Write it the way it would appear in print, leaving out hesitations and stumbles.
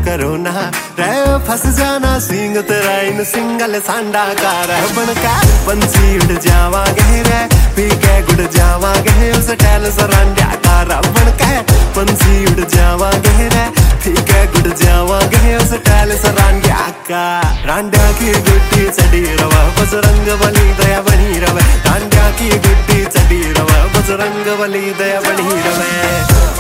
करो ना रे फंस जाना सींग तेरा इन सिंगल सांडा कार बनका पंछी उड़ जावांगे रे पी के गुड़ जावांगे उस टैल सरांडा कार बनका पंछी उड़ जावांगे रे पी के गुड़ जावांगे उस टैल सरांडा का रांडा की गुड्डी चढ़ी रवा बजरंग बली दया बनी रवे रांडा की गुड्डी चढ़ी रवा बजरंग बली दया बनी रवे।